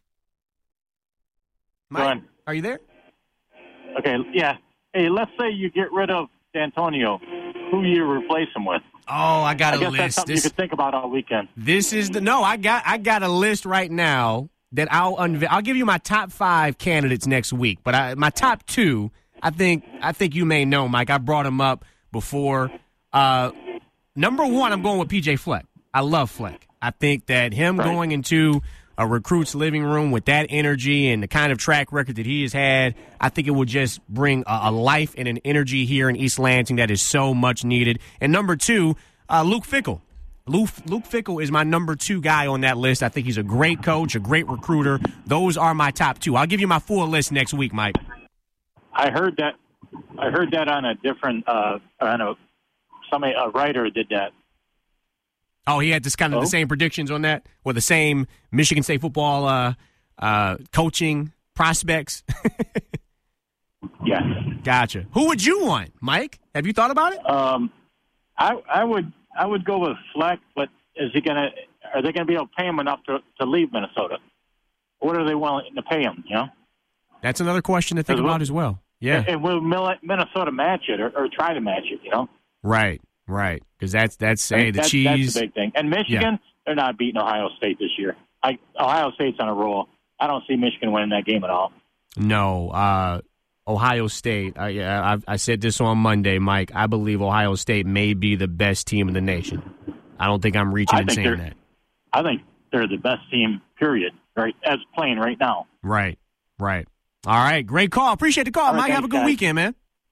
Mike, Run. Are you there? Okay, yeah. Hey, let's say you get rid of D'Antonio. Who you replace him with? Oh, I got I a guess list. That's something This, you could think about all weekend. this is the no. I got I got a list right now that I'll unveil. I'll give you my top five candidates next week, but I, my top two, I think I think you may know, Mike. I brought them up before. Uh, number one, I'm going with P J Fleck. I love Fleck. I think that him right. going into a recruit's living room with that energy and the kind of track record that he has had, I think it will just bring a, a life and an energy here in East Lansing that is so much needed. And number two, uh, Luke Fickell. Luke, Luke Fickell is my number two guy on that list. I think he's a great coach, a great recruiter. Those are my top two. I'll give you my full list next week, Mike. I heard that. I heard that on a different, uh, on a somebody a writer did that. Oh, he had this kind of oh? the same predictions on that, or the same Michigan State football uh, uh, coaching prospects. Yeah, gotcha. Who would you want, Mike? Have you thought about it? Um, I I would. I would go with Fleck, but is he gonna? Are they gonna be able to pay him enough to to leave Minnesota? What are they willing to pay him? You know, that's another question to think about as well. Yeah, and will Minnesota match it or, or try to match it? You know, right, right, because that's that's hey, the that's, cheese. That's the big thing. And Michigan, yeah. They're not beating Ohio State this year. I, Ohio State's on a roll. I don't see Michigan winning that game at all. No, uh, Ohio State, I, I, I said this on Monday, Mike. I believe Ohio State may be the best team in the nation. I don't think I'm reaching and saying that. I think they're the best team, period, right, as playing right now. Right, right. All right, great call. Appreciate the call, right, Mike. thanks, Have a good guys. weekend, man.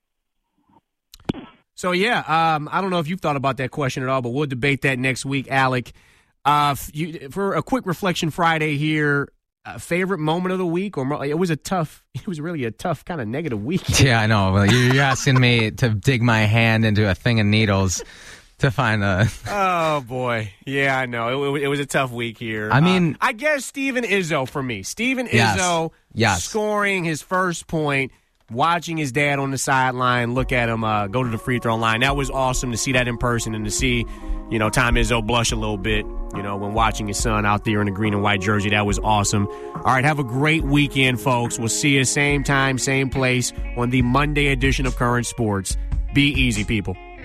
So, yeah, um, I don't know if you've thought about that question at all, but we'll debate that next week, Alec. Uh, you, for a quick reflection Friday here, Uh, favorite moment of the week, or it was a tough, it was really a tough kind of negative week. Yeah, I know. Well, you're asking me to dig my hand into a thing of needles to find a. Oh boy, yeah, I know. It, it was a tough week here. I mean, uh, I guess Steven Izzo for me. Steven yes, Izzo, yes. scoring his first point, watching his dad on the sideline, look at him uh, go to the free throw line. That was awesome to see that in person and to see, you know, Tom Izzo blush a little bit, you know, when watching his son out there in the green and white jersey. That was awesome. All right, have a great weekend, folks. We'll see you same time, same place on the Monday edition of Current Sports. Be easy, people.